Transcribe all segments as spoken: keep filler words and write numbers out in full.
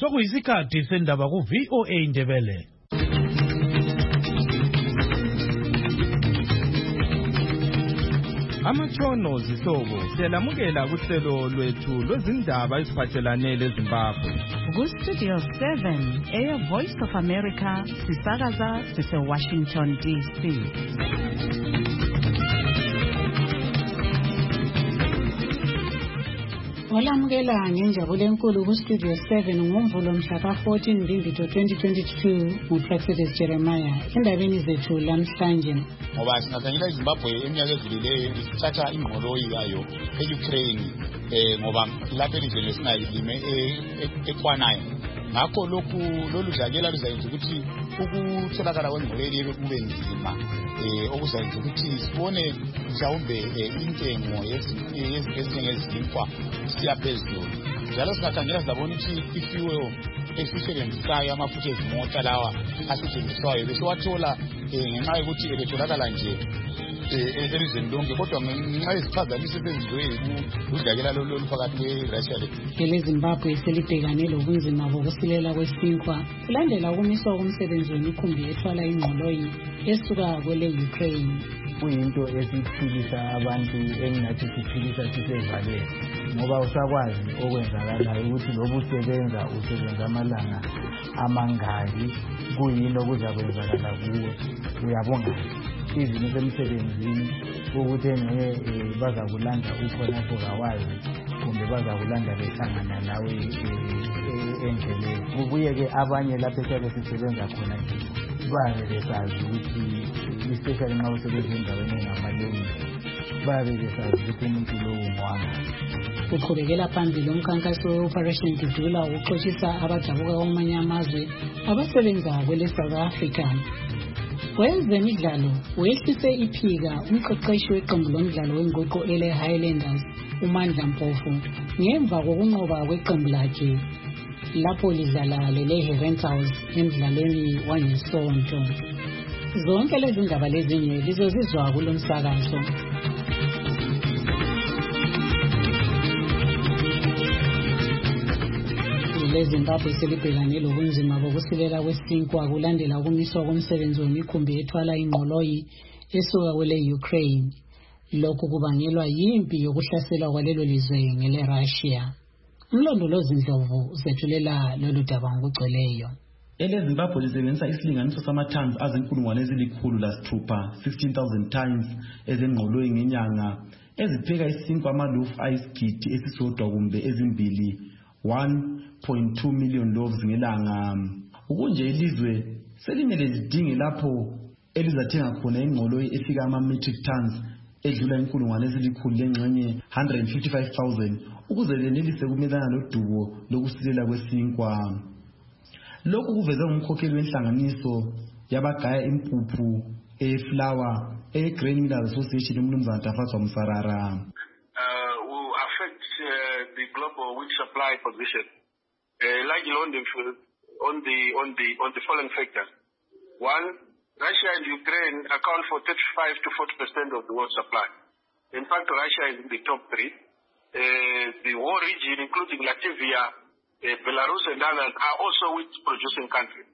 Sokuyisikhathi sendaba ku V O A Indebele. Amatshono zihlobo siyalamukela kuhlelo lwethu lwezindaba eziphathelane leZimbabwe. Ku Studio seven, Air Voice of America, sisakaza sise Washington D C. Olamukela ngenjabulo enkulu ku Studio seven ngomvulo mhla ka fourteen Mbimbitho twenty twenty-two nguProfessor Jeremiah endabeni zethu lamhlanje. Ngoba singakhangela iZimbabwe eminyaka edlulileyo isithatha ingqoloyi yayo eUkraine eh ngoba lapha elizweni lesingayilime ekwanayo. Ngakho lokhu lolu dlakela luzayenza ukuthi ukutholakala kwengqoloyi kube nzima eh okuzayenza ukuthi sibone mhlawumbe intengo yezinto ezinjengezinkwa siyaphezulu. Njalo singakhangela sizabona ukuthi ifuel esisebenzisayo amafutha ezimota lawa asetshenziswayo bese wathola ngenxa yokuthi ebetholakala nje elizweni lonke kodwa ngenxa yeziphazamiso ezenziwe udlakela lolu phakathi kweRussia leZimbabwe selibhekane lobunzima bokusilela kwesinkwa kulandela ukumiswa komsebenzi wemikhumbi ethwala ingqoloyi esuka kwele Ukraine. Kuyinto esiphilisa abantu engathi siphilisa sisevaleni ngoba usakwazi okwenzakalayo ukuthi lobu usebenza usebenza amalanga amangaki kuyini okuzakwenzakala kuwe uyabonga izinto zemsebenzini ukuthi engeke baza kulanda ukhonapho kawazi kumbe baza kulanda behlangana nawe endleleni. Kubuye-ke abanye lapho esiyabe sisebenza khona nje babe besazi ukuthi especially nxa usebenza endaweni engamalungi babe besazi ukuthi umuntu lowo ngwanga. Uqhubekela phambili umkhankaso we-Operation Dudula ukuxoshisa abadabuka kwamanye amazwe abasebenza kwele South Africa. Kwezemidlalo wehlise iphika umqeqeshi weqembu lomdlalo wenguqu ele Highlanders uMandla Mpofu ngemva kokunqoba kweqembu lakhe lapho lidlala lele Rentals emidlalweni wangesonto. Zonke lezi ndaba lezinye lizozizwa kulomsakazo. leZimbabwe selibhekane lobunzima bokusilela kwesinkwa kulandela ukumiswa komsebenzi wemikhumbi ethwala ingqoloyi esuka kwele Ukraine. Lokhu kubangelwa yimpi yokuhlaselwa kwalelo lizwe ngele Russia. Umlondolozi Ndlovu zethulela lolu daba ngokugcweleyo. EleZimbabwe lisebenzisa isilinganiso sama-tons azinkulungwane ezilikhulu lasithupha sixteen thousand tons ezengqoloyi ngenyanga ezipheka isinkwa amalofu ayisigidi esisodwa kumbe ezimbili one point two million loaves ngelanga. Ukunje ilizwe selimele lidinge lapho elizathenga khona ingqoloyi efika ama-metric tons edlula inkulungwane ezilikhulu lengxenye one hundred fifty-five thousand ukuze lenelise kumelana lodubo lokusilela kwesinkwa. Lokhu kuveze ngumkhokheli wenhlanganiso yabagaya impuphu eflour eGrain Millers Association uMnumzana Tafatswa Msarara. Uh, will affect uh, the global wheat supply position. Uh, largely on the on the on the on the following factors. One, Russia and Ukraine account for thirty-five to forty percent of the world supply. In fact, Russia is in the top three. Uh, the whole region, including Latvia, uh, Belarus, and others, are also wheat-producing countries.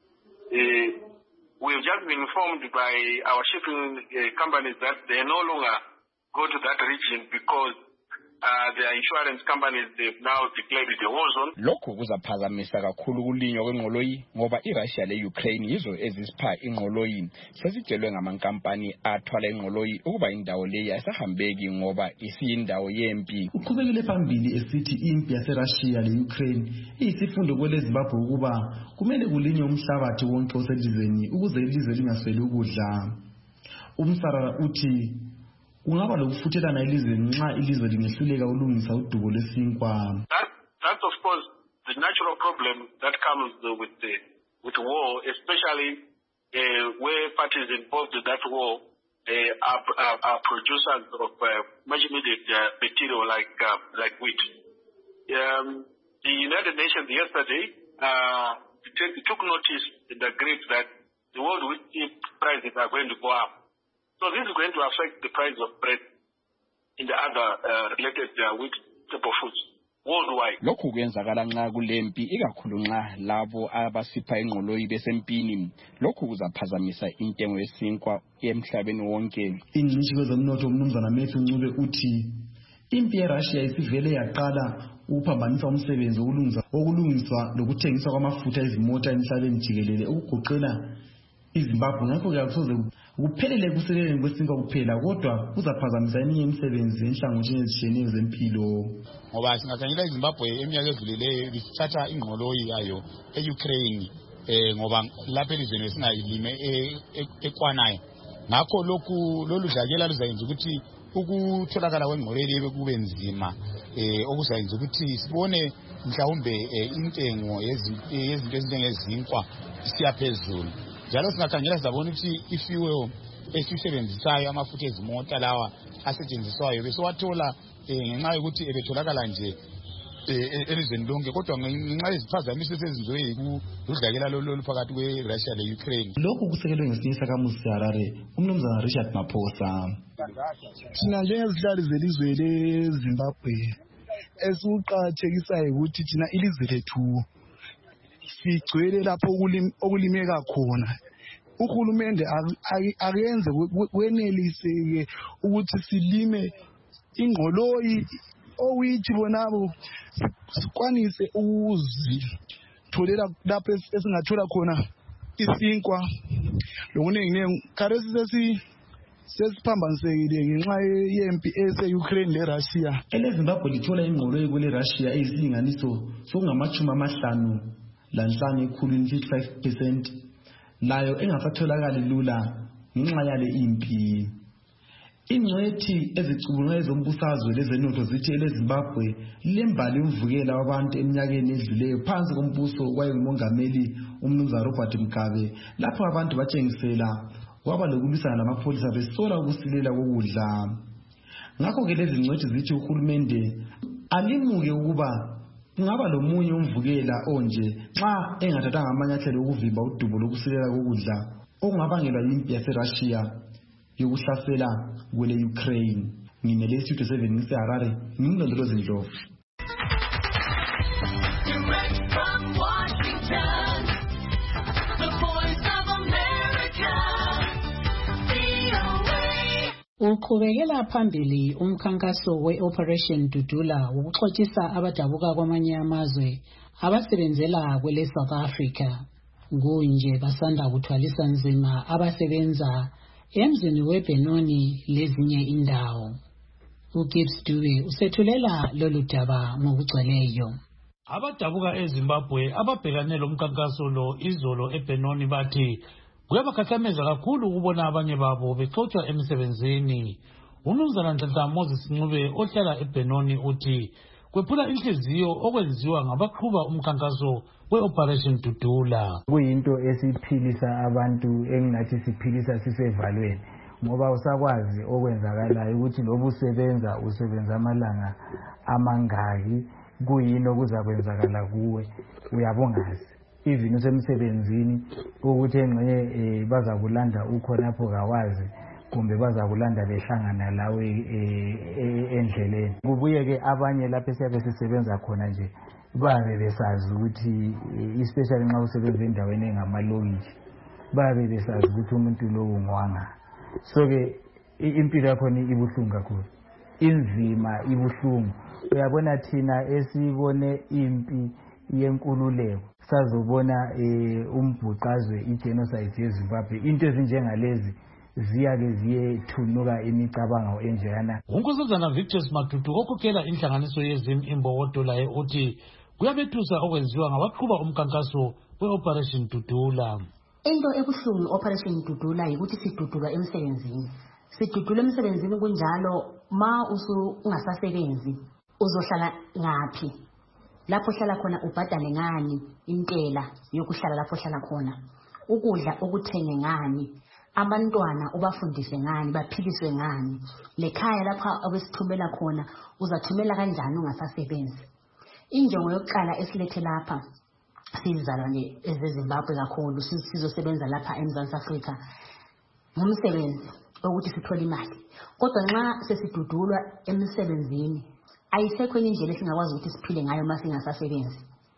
Uh, we've just been informed by our shipping uh, companies that they no longer go to that region because Uh, the insurance companies, they've now declared it a war zone. Lokhu kuzaphazamisa kakhulu kulinywa kwengqoloyi ngoba iRussia leUkraine yizo ezisipha ingqoloyi. Sesitshelwe ngamankampani athwala ingqoloyi ukuba indawo leyi ayisahambeki ngoba isiyindawo yempi. Uqhubekile phambili esithi impi yaseRussia leUkraine iyisifundo kweleZimbabwe ukuba kumele kulinywe umhlabathi wonke oselizweni ukuze ilizwe lingasweli ukudla. Umsarara uthi ungaba lokufuthelana elizweni nxa ilizwe lingehluleka ulungisa udubo lesinkwa. That that's of course the natural problem that comes with the with war, especially uh, where parties involved in that war uh, are, are, are producers of uh, much needed uh, material like uh, like wheat. Um, the United Nations yesterday uh, took notice and agreed that the world wheat prices are going to go up. So this is going to affect the price of bread in the other uh, related uh, wheat type of foods worldwide. worldwide. Lokhu kuyenzakala nxa kulempi ikakhulu nxa labo abasipha ingqoloyi besempini. Lokhu kuzaphazamisa intengo yesinkwa emhlabeni wonke. Ingcitshi kwezomnotho umnumzana Matthew Ncube uthi impi yeRussia isivele yaqala ukuphambanisa umsebenzi wokulungisa okulungiswa lokuthengiswa kwamafutha ezimota emhlabeni jikelele ukugoqela iZimbabwe. Ngakho kuyakusoze kuphelele kuseleleni kwesinkwa kuphela kodwa kuzaphazamisa eminye imisebenzi enhlangothini ezishiyeneyo zempilo. Ngoba singakhangela iZimbabwe eminyaka edlulileyo bisithatha ingqoloyi yayo e-Ukraine eh ngoba lapha elizweni singayilime ekwanayo. Ngakho lokhu lolu dlakela luzayenza ukuthi ukutholakala kwengqoloyi kube nzima eh okuzayenza ukuthi sibone mhlawumbe intengo yezinto ezinjengezinkwa isiyaphezulu. Njalo singakhangela sizabona ukuthi ifuel esisebenzisayo amafutha ezimota lawa asetshenziswayo besewathola ngenxa yokuthi ebetholakala nje elizweni lonke kodwa ngenxa yeziphazamiso ezenziwe kudlakela lolu phakathi kweRussia le-Ukraine. Lokhu kusekelwe ngesinye isakhamuzi seHarare umnumzana Richard Maphosa. Thina njengezihlali zelizwe leZimbabwe esikuqakathekisayo ukuthi thina ilizwe lethu sigcwele lapho okulimeka khona. Uhulumende akenze kweneliseke ukuthi silime ingqoloyi owithi bonabo sikwanise ukuzitholela lapho esingathola khona isinkwa lokunenginengi. Khathesi sesi sesiphambansekile ngenxa yempi ese-Ukraine le-Russia. EleZimbabwe lithola ingqoloyi kwele-Russia eyisilinganiso sokungamachumi amahlanu lanhlanu ekhulwini fifty-five percent layo engasatholakali lula ngenxa yale impi. Ingcwethi ezicubungula ezombusazwe lezenotho zithi eleZimbabwe lembali yomvukela wabantu eminyakeni edluleyo phansi kombuso wayengumongameli umnumzana Robert Mugabe lapho abantu batshengisela kwaba lokulwisana lamapholisa besola ukusilela kokudla. Ngakho ke lezi ngcwethi zithi uhulumende alimuke ukuba kungaba lomunye umvukela onje nxa engathathanga amanyathelo okuvimba udubo lokusilela kokudla okungabangelwa yimpi yaseRussia yokuhlasela kwele Ukraine. Ngimele Studio seven ngiseHarare ngimlondolozi Ndlovu. Uqhubekela phambili umkhankaso we-Operation Dudula wokuxotsisa abadabuka kwamanye amazwe abasebenzela kwele South Africa. Kunje basanda kuthwalisa nzima abasebenza emzini weBenoni lezinye indawo. uGibbs Dube usethulela lolu daba ngokugcweleyo. Abadabuka eZimbabwe ababhekane lomkhankaso lo izolo eBenoni bathi kuyabakhathameza kakhulu ukubona abanye babo bexotsha emsebenzini. Umnumzana Nhlanhla Moses Ncube ohlala eBenoni uthi kwephula inhliziyo okwenziwa ngabaqhuba umkhankaso we-Operation Dudula. Kuyinto esiphilisa abantu engathi siphilisa sisevalweni ngoba usakwazi okwenzakalayo ukuthi lobu usebenza usebenza amalanga amangaki kuyini okuzakwenzakala kuwe uyabongazi. Even usemsebenzini ukuthi engxenye bazakulanda ukhonapho kawazi kumbe bazakulanda behlangana lawe endleleni. Kubuye ke abanye lapho esiyabe sisebenza khona nje babe besazi ukuthi especially nxa usebenza endaweni engamalokishi babe besazi ukuthi umuntu lo ngwanga. So ke impilo yakho ibuhlungu kakhulu, inzima ibuhlungu. Uyabona thina esibone impi yenkululeko sazobona umbhuqazwe igenocide yeZimbabwe into ezinjengalezi ziyake ziyethunuka imicabango enjeyana. Unkosazana Victus Matutu okukela inhlanganiso yezim imbokodo laye uthi kuyabethusa okwenziwa ngabaqhuba umkhankaso we-Operation Dudula. Into ebuhlungu Operation Dudula yikuthi sidudulwa emsebenzini. Sidudulwa emsebenzini kunjalo ma usu ungasasebenzi uzohlala ngaphi? Lapho hlala khona ubhadale ngani intela yokuhlala lapho hlala khona? Ukudla okuthenge ngani? Abantwana ubafundise ngani, baphiliswe ngani? Lekhaya lapha abesithumela khona uzathumela kanjani ungasasebenzi? Injongo yokuqala esilethe lapha sizalwane ezeZimbabwe kakhulu sizosebenza lapha eMzansi Afrika ngumsebenzi ukuthi sithole imali. Kodwa nxa sesidudulwa emsebenzini ayisekho enye indlela esingakwazi ukuthi siphile ngayo uma singasasebenzi.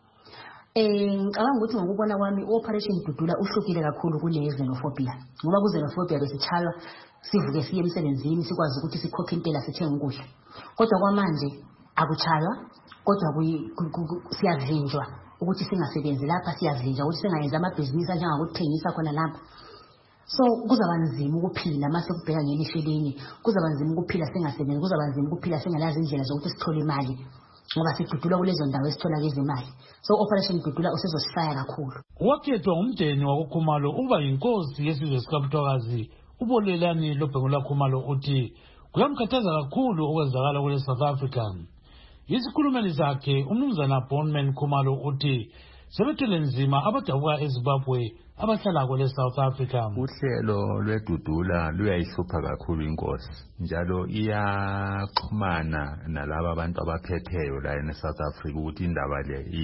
Eh ngicabanga ukuthi ngokubona kwami operation Dudula uhlukile kakhulu kule xenophobia. Ngoba ku xenophobia besichalwa sivuke siye emsebenzini sikwazi ukuthi sikhokhe intela sithenge ukudla. Kodwa kwamanje akuchalwa kodwa siyavinjwa ukuthi singasebenzi lapha, siyavinjwa ukuthi singayenza amabhizinisi anjengokuthengisa khona lapha. So kuzaba nzima ukuphila mase kubheka ngelishwe linye, kuzaba nzima ukuphila singasebenzi, kuzaba nzima ukuphila singalazi indlela zokuthi sithole imali ngoba sidudula kulezo ndawo esithola lezi imali. So operation Dudula usezosifaya kakhulu. Wakhethwa umndeni wakuKhumalo uba yinkosi yesizwe sikaMthwakazi. Ubolelani Lobhengula Khumalo uthi kuyamkhathaza kakhulu okwenzakala kule South Africa. Isikhulumeli zakhe umnumzana Bonman Khumalo uthi sebethele nzima abadabuka eZimbabwe abahlala kule South Africa. Uhlelo lweDudula luyayihlupha kakhulu inkosi, njalo iyaxhumana nalabo abantu abaphetheyo la eSouth Africa ukuthi indaba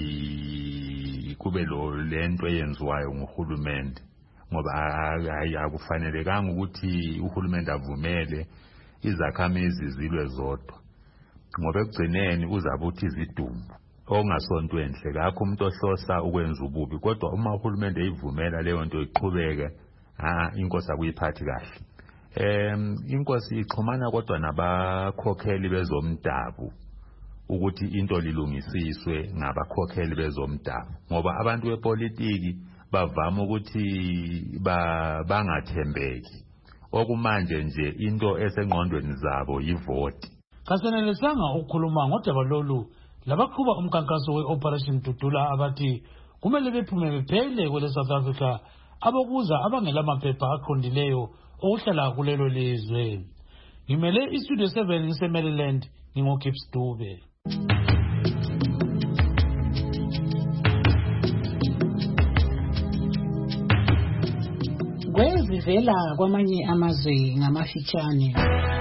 le kube lo lento eyenziwayo nguhulumende, ngoba akufanelekanga ukuthi uhulumende avumele izakhamizi zilwe zodwa, ngoba ekugcineni uzabe uthi izidumbu ongasonto enhle kakho umuntu ohlosa ukwenza ububi. Kodwa uma uhulumende eyivumela leyo nto iqhubeke, ah inkosi akuyiphathi kahle. Em inkosi ixhumana kodwa nabakhokheli bezomdabu ukuthi into lilungisiswe ngabakhokheli bezomdabu, ngoba abantu bepolitiki bavama ukuthi bangathembeki. Okumanje nje into esengqondweni zabo yivoti. Kasenelisanga ukukhuluma ngodaba lolu labaqhuba umkankaso we-Operation Dudula abathi kumele bephume bephele kwele South Africa abokuza abangelamaphepha aqondileyo okuhlala kulelo lizwe. Ngimele iStudio seven ngise-Maryland, ngingoGibbs Dube. Kwezivela kwamanye amazwe ngamafitshane.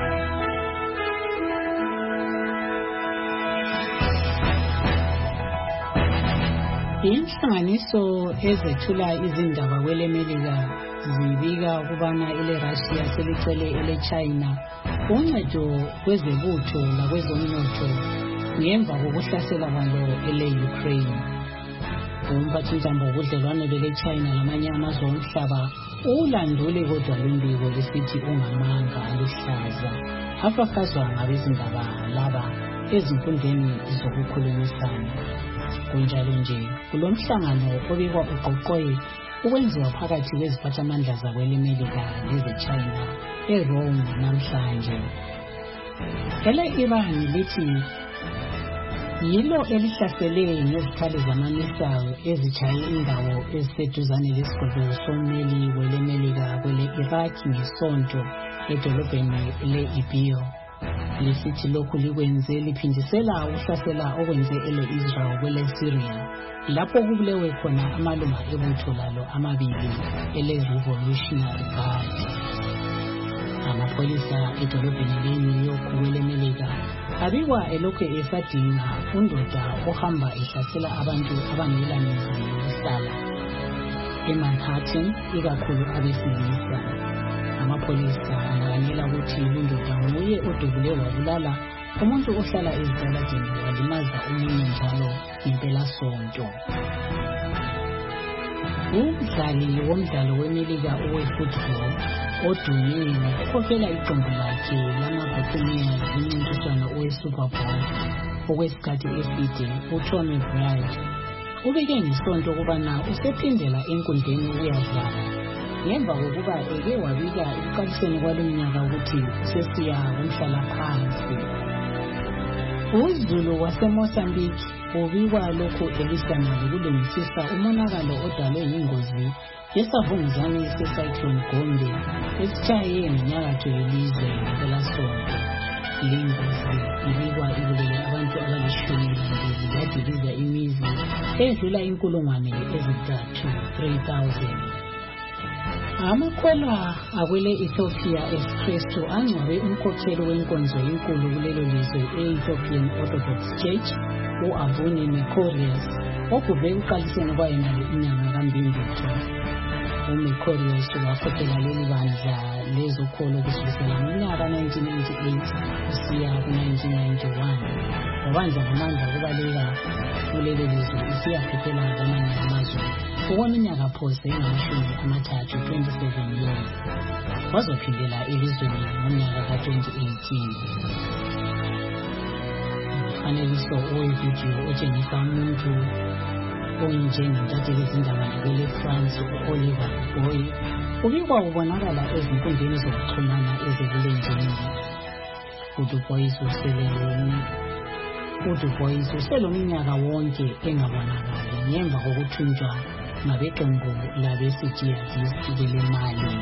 Inhlanganiso ezethula izindaba kwele Melika zibika ukubana ile Russia selicele ele China uncedo kwezebutho lakwezomnotho ngemva kokuhlasela kwalo ele Ukraine. Umphathintambo wobudlelwano bele China lamanye amazwe omhlaba ulandule kodwa lembiko lesithi ungamanga aluhlaza afafazwa ngabezindaba laba ezinkundleni zokukhulumisana. Kunjalo nje kulomhlangano obekwa uqoqoye ukwenziwa phakathi kweziphathamandla zakwele Melika leze-China eRome namhlanje. Ele Iran lithi yilo elihlasele ngezikhali zama-missile ezichaye indawo eziseduzane lesigodlo sommeli wele Melika kwele Iraq ngesonto edolobheni le-Ibio. Lisithi lokhu likwenze liphindisela ukuhlasela okwenze ele Israel kwele Syria lapho kubulewe khona amalunga ebutho lalo amabili ele Revolutionary Guard. Amapolisa edolobheni le-New York kwele Melika abikwa elokhu esadinga undoda ohamba ehlasela abantu abangela mizi yokuhlala eManhattan, ikakhulu abesilisa. Amapolisa anakanyela ukuthi undoda nguye odubule wabulala umuntu ohlala ezitaladini walimaza omunye njalo impelasonto. Umdlali womdlalo weMelika owe-football odume ngokukhokhela iqembu lakhe lama-Buccaneers kumncintiswano owe-Super Bowl okwesikhathi eside uTommy Brady ubike ngesonto ukubana usephindela enkundleni ukuyadlala ngemva kokuba eke wabika ekuqaliseni kwalo mnyaka ukuthi usesiya kumhlalaphansi. UZulu waseMozambique ubikwa lokhu elisana lokulungisisa umonakalo odalwe yingozi yesavunguzane secyclone Gombe esitshaye ngenyakatho yelizwe ngempelasonto. Le ngozi ibikwa ibulele abantu abalishumi nambili yadiliza imizi edlula inkulungwane ezintathu three thousand. Amakhwela akwele Ethiopia eSkristu angcwabe umkhokheli wenkonzo enkulu kulelo lizwe e-Ethiopian Orthodox Church u-Abune Mekorius ogubhe uqaliseni kwayena inyanga kaMbimbithi. uMekorius wakhokhela leli bandla lezokholo kusukela ngonyaka nineteen ninety-eight kusiya ku nineteen ninety-one. wabanjwa ngamandla ukubaleka kuleli lizwe isiyaphephela kwamanye amazwe okweminyaka phose engamashumi amathathu twenty-seven years wazophindela elizweni ngomnyaka ka-twenty eighteen. Umfanekiso owevidiyo otshengisa umuntu onjengentatheli zindaba kwele France u-Oliver Boy ubikwa ubonakala ezinkundleni zokuxhumana ezibulenjini. uDubois useleloni uDubois uselomnyaka wonke engabonakali ngemva kokuthunjwa ngabeqembu labesijihadist kwele Mali.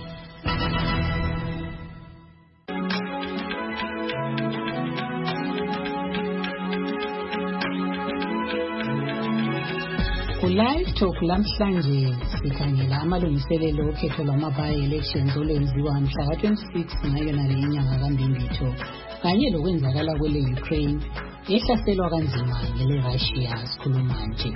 Live Talk lamhlanje sikhangela amalungiselelo okhetho lwama-by-elections olwenziwa mhla ka-twenty-six ngayona le inyanga kaMbimbithi kanye lokwenzakala kwele Ukraine ehlaselwa kanzima ngele Russia sikhuluma nje.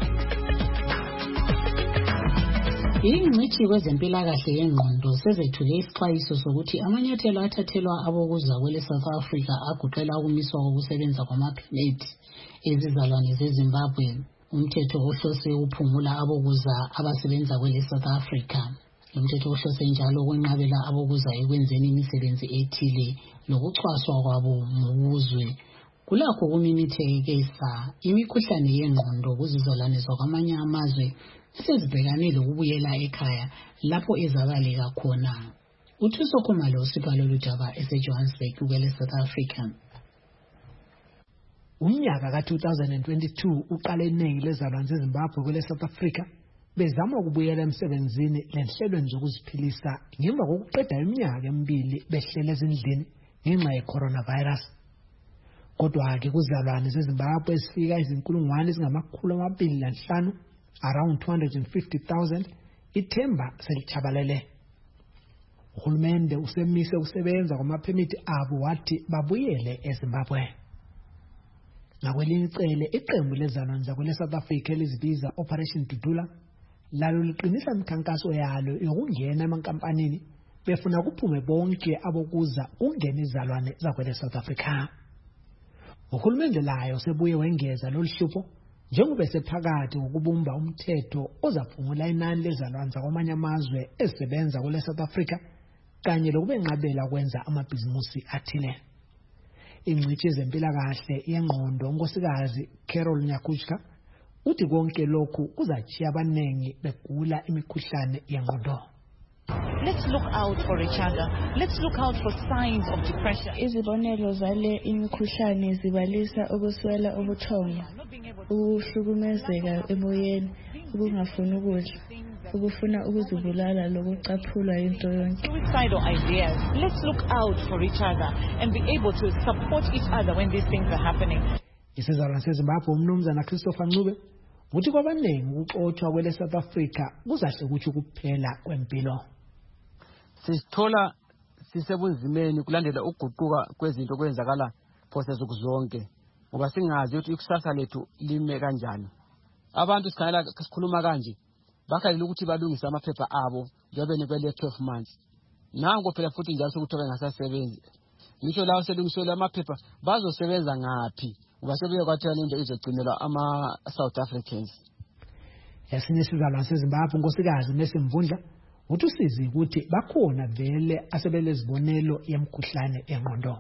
Ingcitshi kwezempilakahle yengqondo sezethuke isixwayiso sokuthi amanyathelo athathelwa abokuza kwele South Africa aguqela ukumiswa kokusebenza kwamaphemithi ezizalwane zeZimbabwe, umthetho ohlose uphungula abokuza abasebenza kwele South Africa. Umthetho ohlose njalo ukwenqabela abokuza ekwenzeni imisebenzi ethile lokucwaswa kwabo ngobuzwe kulakho kumimithekisa imikhuhlane yengqondo kuzizalwane zakwamanye amazwe esezibhekane lokubuyela ekhaya lapho ezabaleka khona. Uthuso Khumalo usipha lolu daba eseJohannesburg kwele South Africa. Umnyaka ka two thousand twenty-two uqale iningi lezalwane zeZimbabwe kwele South Africa bezama ukubuyela emsebenzini lenhlelweni zokuziphilisa ngemva kokuqeda iminyaka emibili behlele ezindlini ngenxa ye-coronavirus. Kodwa ke kuzalwane zeZimbabwe esifika izinkulungwane ezingamakhulu amabili lanhlanu around two hundred fifty thousand ithemba selichabalele. Uhulumende usemise ukusebenza kwamaphemithi abo wathi babuyele eZimbabwe. Ngakwelinye icele iqembu lezalwane zakwele South Africa elizibiza Operation Dudula lalo liqinisa imikhankaso yalo yokungena emankampanini befuna kuphume bonke abokuza ungena izalwane zakwele South Africa. Uhulumende layo sebuye wengeza lolu hlupho njengoba sephakathi ukubumba umthetho ozaphungula inani lezalwane zakwamanye amazwe ezisebenza kwele South Africa kanye lokubenqabela kwenza amabhizimusi athile. Ingcitshi yezempilakahle yengqondo unkosikazi Carol Nyakuchka uthi konke lokhu kuzachiya abanengi begula imikhuhlane yengqondo. Let's look out for each other. Let's look out for signs of depression. Izibonelo zale imikhuhlane zibalisa ukuswela ubuthongo, ukuhlukumezeka emoyeni, ukungafuni ukudla, ukufuna ukuzibulala lokucaphula into yonke. Suicidal ideas. Let's look out for each other and be able to support each other when these things are happening. Isizalwane seZimbabwe umnumzana Christopher Ncube uthi kwabanengi ukuxothwa kwele South Africa kuzahle ukuthi ukuphela kwempilo. Sithola sisebunzimeni kulandela ukuguquka kwezinto kwenzakala phose zonke ngoba singazi ukuthi ikusasa lethu lime kanjani. Abantu sikhangela sikhuluma kanje bakhalele ukuthi balungise amaphepha abo njengoba benikele twelve months. Nango phela futhi njalo sokuthoka ngasasebenzi. Ngisho lawo selungiselwe amaphepha bazosebenza ngapi? Uba sebeye kwathana into izogcinelwa ama South Africans. Yasinye sizalwane seZimbabwe unkosikazi Mesimvundla uthi usizi ukuthi bakhona vele asebelezibonelo yemkhuhlane engqondo.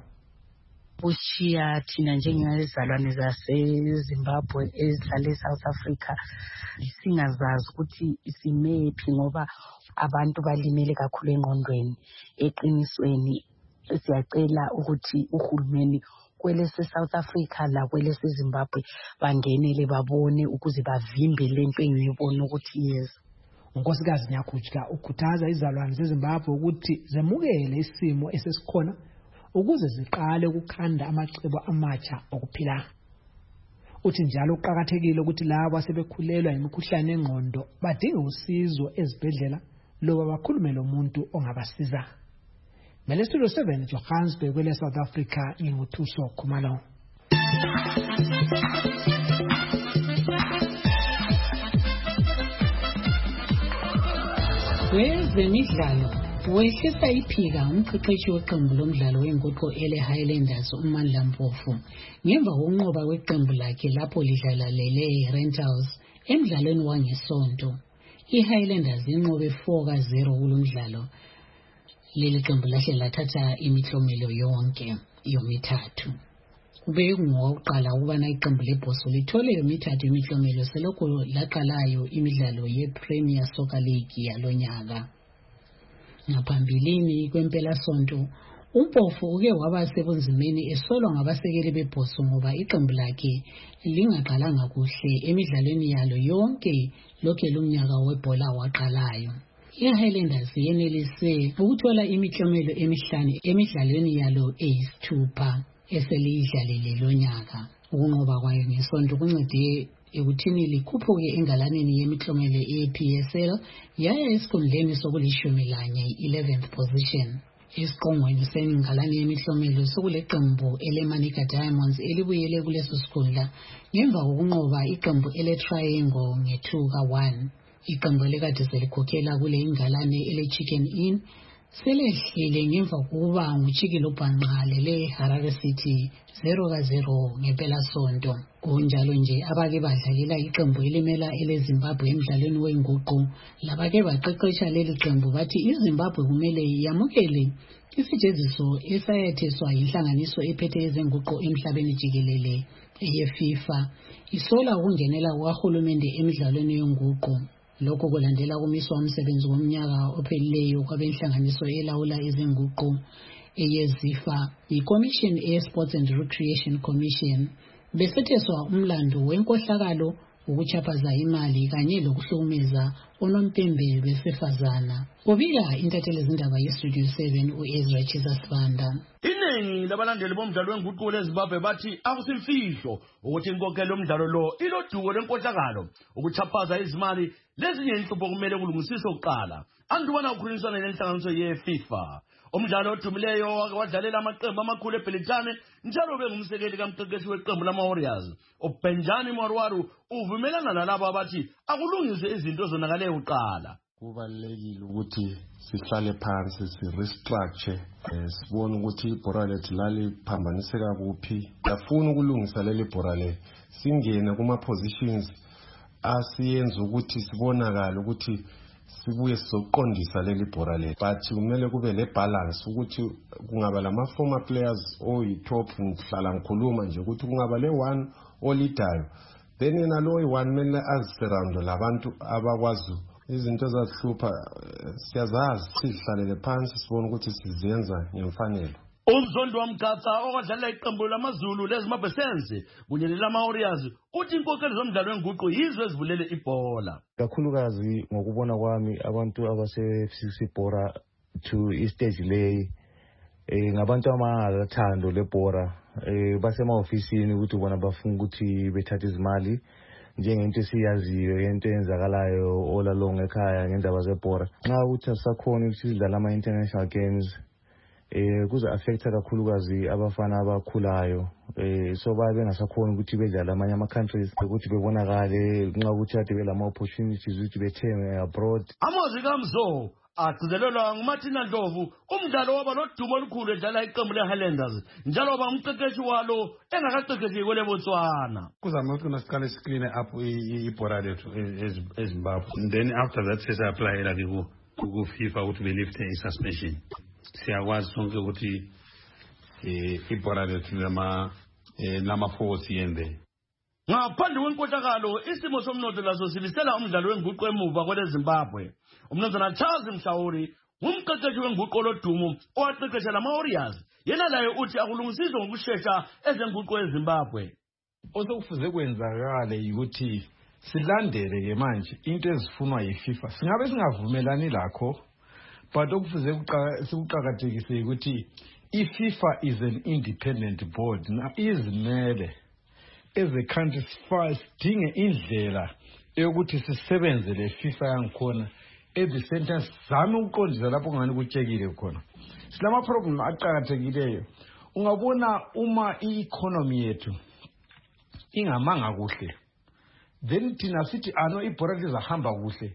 Ushiya thina njengezalwane zaseZimbabwe ezihlala eSouth Africa singazazi ukuthi simephi ngoba abantu balimele kakhulu engqondweni. Eqinisweni siyacela ukuthi uhulumeni kwele South Africa la kwele Zimbabwe bangenele babone ukuze bavimbe lento engiyibona ukuthi yes. Unkosikazi Nyakuchka ukhuthaza izalwane zeZimbabwe ukuthi zemukele isimo esesikhona ukuze ziqale ukukhanda amacebo amatsha okuphila. Uthi njalo uqhakathekile ukuthi labo asebekhulelwa imikhuhlane engqondo badinga usizo ezibhedlela loba bakhulume lomuntu ongabasiza. Mele Studio seven Johannesburg kwele South Africa nginguthuso Khumalo. Kwezemidlalo wehlisa iphika umqeqeshi weqembu lomdlalo wenguqu ele Highlanders uMandla Mpofu ngemva kokunqoba kweqembu lakhe lapho lidlala lele Rentals emdlalweni wangesonto. I-Highlanders inqobe four ka zero kulomdlalo. Leli qembu lahle lathatha imiklomelo yonke yomithathu. Kube kungokuqala ukubana iqembu lebhoso lithole yomithathu imiklomelo selokhu laqalayo imidlalo ye-Premier Soccer League yalonyaka. Ngaphambilini kwempela sonto uMpofu uke waba sebunzimeni esolwa ngabasekeli bebhoso ngoba iqembu lakhe lingaqalanga kuhle emidlalweni yalo yonke lokho lomnyaka webhola waqalayo. I-Highlanders yenelise ukuthola imiklomelo emihlanu emidlalweni yalo eyisithupha eseliyidlalile lonyaka. Ukunqoba kwayo ngesonto kuncede ekuthini likhuphuke engalaneni yemiklomelo ye-P S L yaya esikhundleni sokulishumi lanye eleventh position. Isiqongweni sengalane yemiklomelo sokuleqembu ele-Manica Diamonds elibuyele kuleso sikhundla ngemva kokunqoba iqembu ele-Triangle nge-two ka one. Iqembu lekade selikhokhela kule ingalane ele-Chicken Inn selehlile ngemva kokuba nguchikilo bhanqale le-Harare City zero ka zero ngempela sonto. Kunjalo nje abake badlalela iqembu elimela ele-Zimbabwe emdlalweni wenguqu labake baqeqesha leli qembu bathi iZimbabwe kumele yamukele isijeziso esayetheswa yinhlanganiso ephethe ezenguqu emhlabeni jikelele ye-FIFA isola ukungenela kwahulumende emidlalweni yenguqu. Lokho kulandela kumiswa umsebenzi womnyaka ophelileyo kwabenhlanganiso elawula izenguqu eyezifa i-Commission ye-Sports and Recreation Commission besetheswa umlando wenkohlakalo ukuchaphaza imali kanye lokuhlukumeza onompembe besifazana. Kubika intatheli izindaba ye-Studio seven u-Ezra Chisasibanda. Iningi labalandeli bomdlalo wenguqu leZimbabwe bathi akusimfihlo ukuthi inkokhelo yomdlalo lo iloduko lenkohlakalo ukuchaphaza izimali lezinye inhlupho kumele kulungisiswe kuqala. Andubana ukhulunyisana nenhlanganiso ye-FIFA. Umdlalo odumileyo wadlalela amaqembu amakhulu eBhelitane njalo bengumsekeli kamqeqeshi weqembu lama-Warriors uBenjani Marwaru uvumelana nalabo abathi akulungiswe izinto zonakale kuqala. Kubalulekile ukuthi sihlale phansi si-restructure sibone ukuthi ibhora lethu laliphambaniseka kuphi. Siyafuna ukulungisa leli bhora le singene kuma-positions asiyenza ukuthi sibonakale ukuthi sibuye sizoqondisa leli bhora lethu. But kumele kube le balance ukuthi kungaba lama former players oyi-top ngihlala ngikhuluma nje ukuthi kungaba le one olidayo then yena lo oyi-one kumele azisurround labantu abakwazi izinto ezazihlupha siyazazi sizihlalele phansi sibone ukuthi sizenza ngemfanelo. Umzondo wamgatsa okwadlalela iqembu lamaZulu leZimbabwe senze kunye nelama-Warriors uthi inkokheli zomdlalo wenguqu yizo ezivulele ibhola. Kakhulukazi ngokubona kwami abantu abase-F bhora to istage leyi ngabantu abangathando lebhora basemahofisini ukuthi bona bafuna ukuthi bethathe izimali njengento esiyaziyo into eyenzakalayo all along ekhaya ngendaba zebhora. Nxa ukuthi asakhona ukuthi sidlala ama-international games eh kuza affecta kakhulukazi abafana abakhulayo eh so babe bengasakhona ukuthi bedlala amanye ama countries ukuthi bebonakale nxa ukuthi ade belama opportunities ukuthi bethenge abroad. Amazwi kaMzo agcizelelwa nguMartina Ndlovu umdlalo waba nodumo olukhulu edlala iqembu le-Highlanders njalo waba umqeqeshi walo engakaqeqeshi kwele Botswana. Kuzama ukuthi siqale screen up ibhora lethu eZimbabwe then after that sesaply la ku ku FIFA ukuthi be lift i-suspension. Siyakwazi sonke ukuthi ibhora lethu lama lama-force yende. Ngaphandle kwenkohlakalo isimo somnotho laso sibisela umdlalo wenguqu emuva kweleZimbabwe. Umnumzana Charles Mhlawuri umqeqeshi wenguqu olodumo owaqeqesha lama-Warriors yena layo uthi akulungisizwe ngokushesha ezenguqu eZimbabwe. Osekufuze kwenzakale ukuthi silandele-ke manje into ezifunwa yi-FIFA singabe singavumelani lakho but okufuze sikuqakathekise ukuthi i-FIFA is an independent board na izimele as a country sidinge indlela yokuthi sisebenze le FIFA yangikhona at the same time sizame ukuqondisa lapho ngani kutshekile khona. Silama problem aqakathekileyo ungabona uma i-economy yethu ingamanga kuhle then thina sithi ano ibhora lizahamba kuhle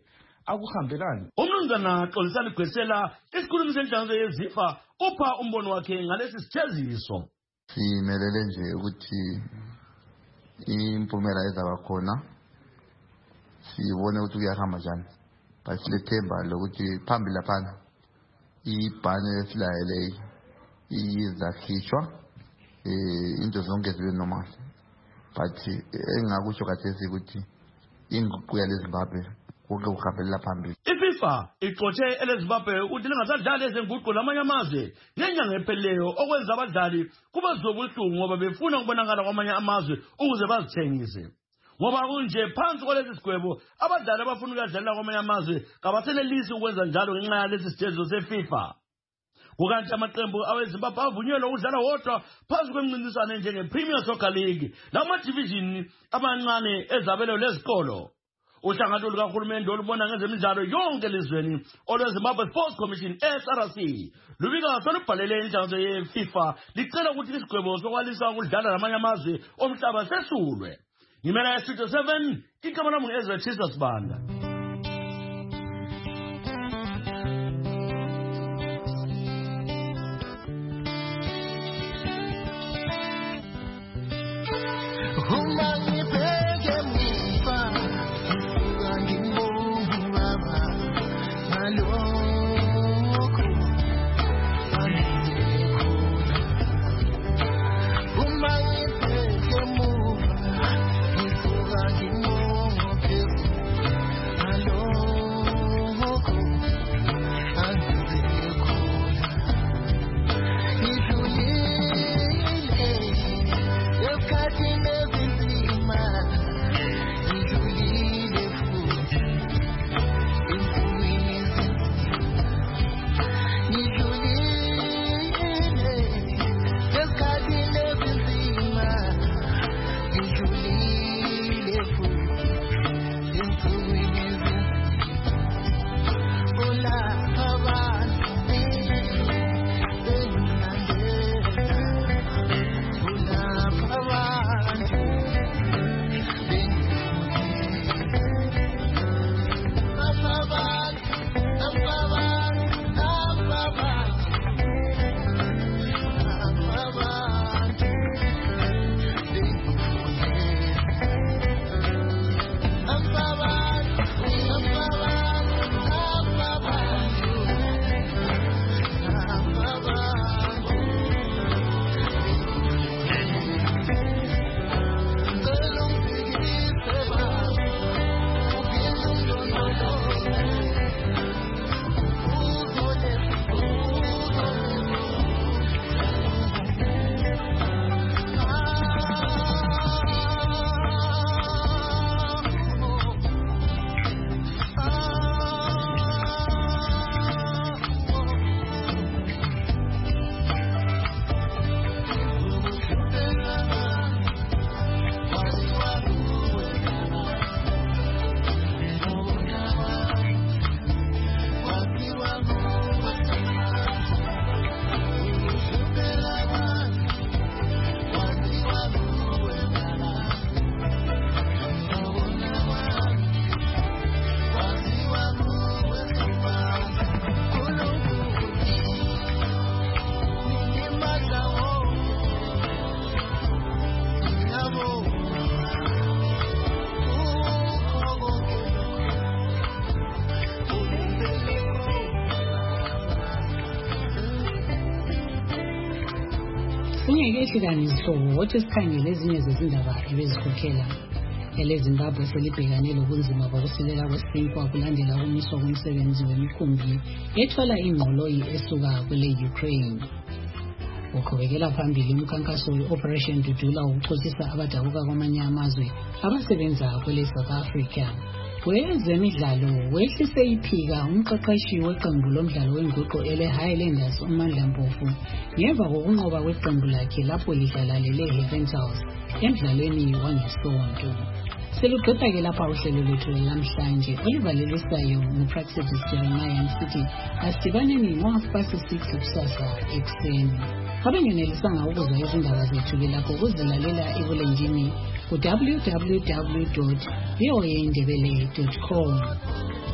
akuhambelani. Umnumzana Xolisani Gwesela isikhulumi senhlanganiso yeZIFA upha umbono wakhe ngalesi sitheziso. Simelele nje ukuthi impumela ezaba khona sibone ukuthi kuyahamba njani. Basilethemba lokuthi phambili laphana ibhane esilayele izakhishwa eh into zonke zibe normal. But engakusho kathesi ukuthi inguquko yaleZimbabwe konke ukuhambela phambili. iFIFA ixoxe eleZimbabwe ukuthi lingasadlali ezenguquko lamanye amazwe ngenyanga epheleyo okwenza abadlali kuba zobuhlungu ngoba befuna ukubonakala kwamanye amazwe ukuze bazithengise. Ngoba kunje phansi kwalesi sigwebo abadlali abafuna ukudlalela kwamanye amazwe kabasenelisi ukwenza njalo ngenxa yalesi sitezo seFIFA. Kukanti amaqembu aweZimbabwe avunyelwa ukudlala wodwa phansi kwemncintiswano njenge-Premier Soccer League lama-division amancane ezabelo lezikolo. Uhlangatho lukahulumende olubona ngezemidlalo yonke elizweni olweZimbabwe Sports Commission S R C lubika solubhalele inhlanganiso yeFIFA licela ukuthi isigwebo sokwalisa ukudlala namanye amazwe omhlaba sesulwe. Ngimela yeStudio seven igama lami ngu-Ezra Tisa Sibanda. Singekehlukanisa ukuthi sikhangele ezinye zezindaba ebezikhokhela eleZimbabwe selibhekane lobunzima bokusilela kwesinkwa kulandela ukumiswa komsebenzi wemikhumbi ethwala ingqoloyi esuka kwele Ukraine. Uqhubekela phambili umkhankaso we-Operation Dudula ukuxoxisa abadabuka kwamanye amazwe abasebenza kwele South Africa. Kwezemidlalo wehlise iphika umqeqeshi weqembu lomdlalo wenguqu ele-Highlanders uMandla Mpofu ngemva kokunqoba kweqembu lakhe lapho lidlala lele-Havens emdlalweni wangesonto. Seluqeda-ke lapha uhlelo lwethu lamhlanje olivalelisayo nguPraxidis Jeremiah nisithi asidibaneni ngo-half past six kusasa ekuseni. Abengenelisanga ukuzwa izindaba zethu-ke lapho ukuzilalela ebulenjini ku w w w dot voa ndebele dot com.